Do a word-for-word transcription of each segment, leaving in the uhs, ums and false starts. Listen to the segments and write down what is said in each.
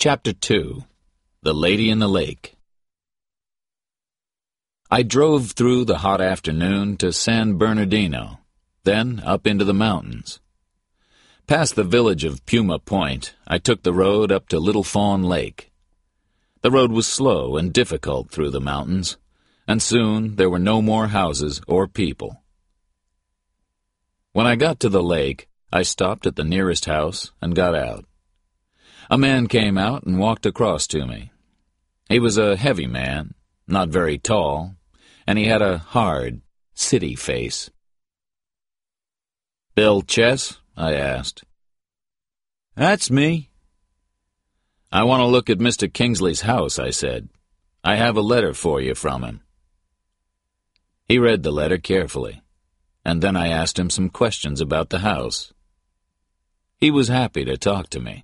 Chapter two. The Lady in the Lake. I drove through the hot afternoon to San Bernardino, then up into the mountains. Past the village of Puma Point, I took the road up to Little Fawn Lake. The road was slow and difficult through the mountains, and soon there were no more houses or people. When I got to the lake, I stopped at the nearest house and got out. A man came out and walked across to me. He was a heavy man, not very tall, and he had a hard, city face. "Bill Chess?" I asked. "That's me." "I want to look at Mister Kingsley's house," I said. "I have a letter for you from him." He read the letter carefully, and then I asked him some questions about the house. He was happy to talk to me.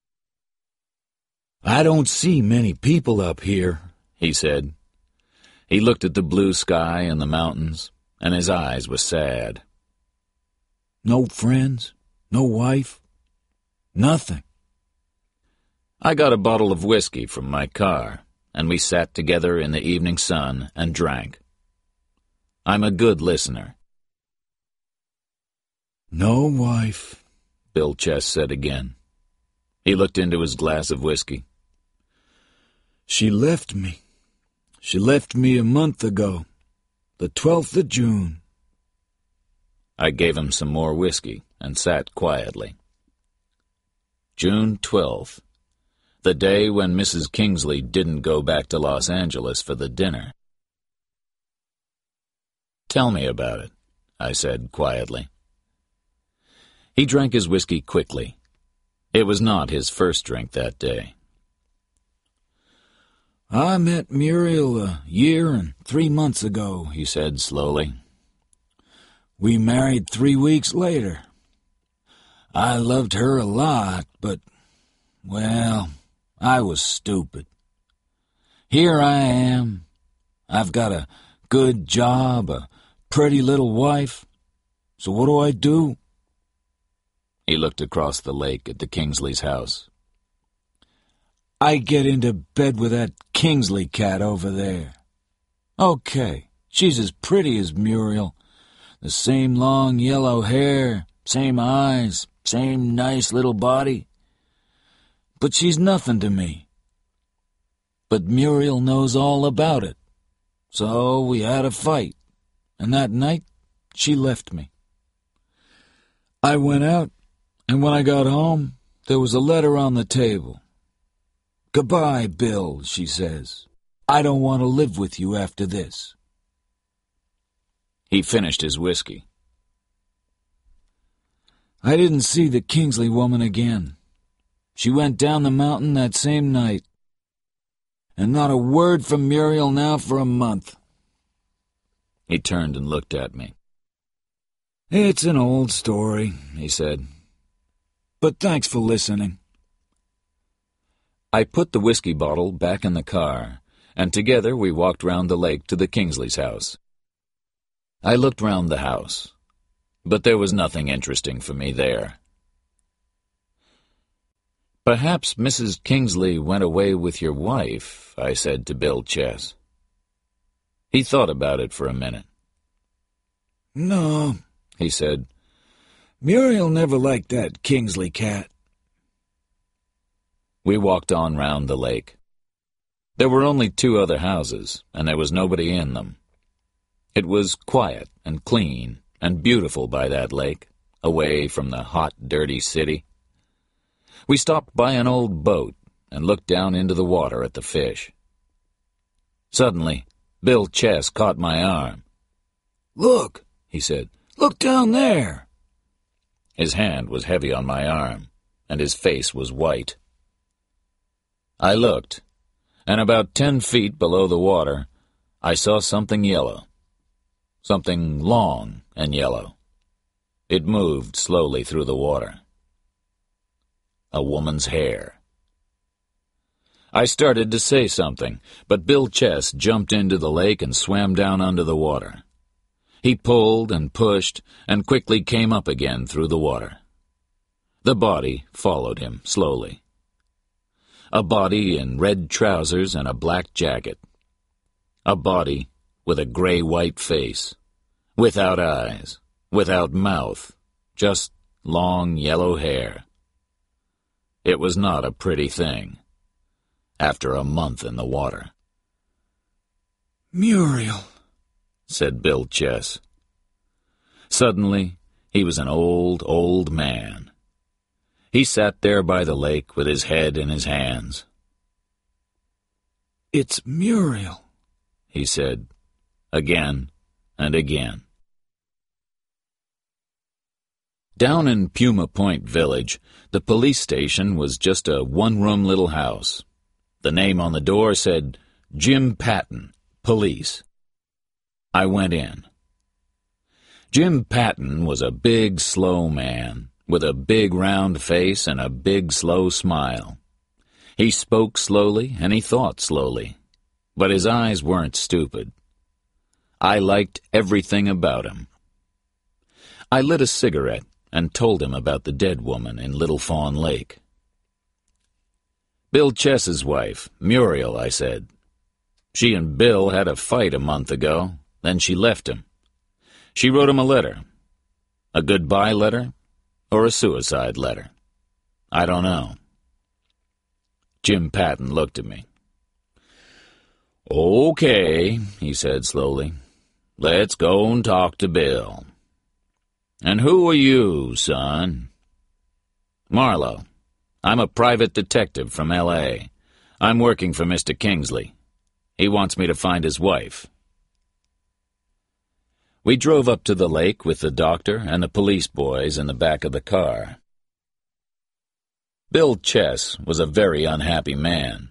"I don't see many people up here," he said. He looked at the blue sky and the mountains, and his eyes were sad. "No friends? No wife? Nothing?" I got a bottle of whiskey from my car, and we sat together in the evening sun and drank. I'm a good listener. "No wife," Bill Chess said again. He looked into his glass of whiskey. "She left me. She left me a month ago, the twelfth of June. I gave him some more whiskey and sat quietly. June twelfth, the day when Missus Kingsley didn't go back to Los Angeles for the dinner. "Tell me about it," I said quietly. He drank his whiskey quickly. It was not his first drink that day. "I met Muriel a year and three months ago," he said slowly. "We married three weeks later. I loved her a lot, but, well, I was stupid. Here I am. I've got a good job, a pretty little wife. So what do I do?" He looked across the lake at the Kingsley's house. "I get into bed with that Kingsley cat over there. Okay, she's as pretty as Muriel. The same long yellow hair, same eyes, same nice little body. But she's nothing to me. But Muriel knows all about it. So we had a fight, and that night she left me. I went out, and when I got home, there was a letter on the table. 'Goodbye, Bill,' she says. 'I don't want to live with you after this.'" He finished his whiskey. "I didn't see the Kingsley woman again. She went down the mountain that same night. And not a word from Muriel now for a month." He turned and looked at me. "It's an old story," he said. "But thanks for listening." I put the whiskey bottle back in the car, and together we walked round the lake to the Kingsley's house. I looked round the house, but there was nothing interesting for me there. "Perhaps Missus Kingsley went away with your wife," I said to Bill Chess. He thought about it for a minute. "No," he said. "Muriel never liked that Kingsley cat." We walked on round the lake. There were only two other houses, and there was nobody in them. It was quiet and clean and beautiful by that lake, away from the hot, dirty city. We stopped by an old boat and looked down into the water at the fish. Suddenly, Bill Chess caught my arm. "Look," he said. "Look down there." His hand was heavy on my arm, and his face was white. I looked, and about ten feet below the water, I saw something yellow. Something long and yellow. It moved slowly through the water. A woman's hair. I started to say something, but Bill Chess jumped into the lake and swam down under the water. He pulled and pushed and quickly came up again through the water. The body followed him slowly. a body in red trousers and a black jacket. A body with a gray-white face, without eyes, without mouth, just long yellow hair. It was not a pretty thing, after a month in the water. "Muriel," said Bill Chess. Suddenly, he was an old, old man. He sat there by the lake with his head in his hands. "It's Muriel," he said, again and again. Down in Puma Point Village, the police station was just a one-room little house. The name on the door said, Jim Patton, Police. I went in. Jim Patton was a big, slow man, with a big round face and a big, slow smile. He spoke slowly and he thought slowly, but his eyes weren't stupid. I liked everything about him. I lit a cigarette and told him about the dead woman in Little Fawn Lake. Bill Chess's wife, Muriel, I said. She and Bill had a fight a month ago, then she left him. She wrote him a letter. A goodbye letter or a suicide letter. I don't know. Jim Patton looked at me. "Okay," he said slowly. "Let's go and talk to Bill. And who are you, son?" "Marlowe. I'm a private detective from L A I'm working for Mister Kingsley. He wants me to find his wife." We drove up to the lake with the doctor and the police boys in the back of the car. Bill Chess was a very unhappy man.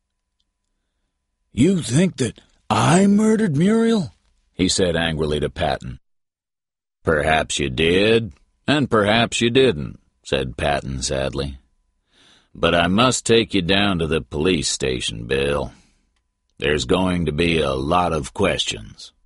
"You think that I murdered Muriel?" he said angrily to Patton. "Perhaps you did, and perhaps you didn't," said Patton sadly. "But I must take you down to the police station, Bill. There's going to be a lot of questions."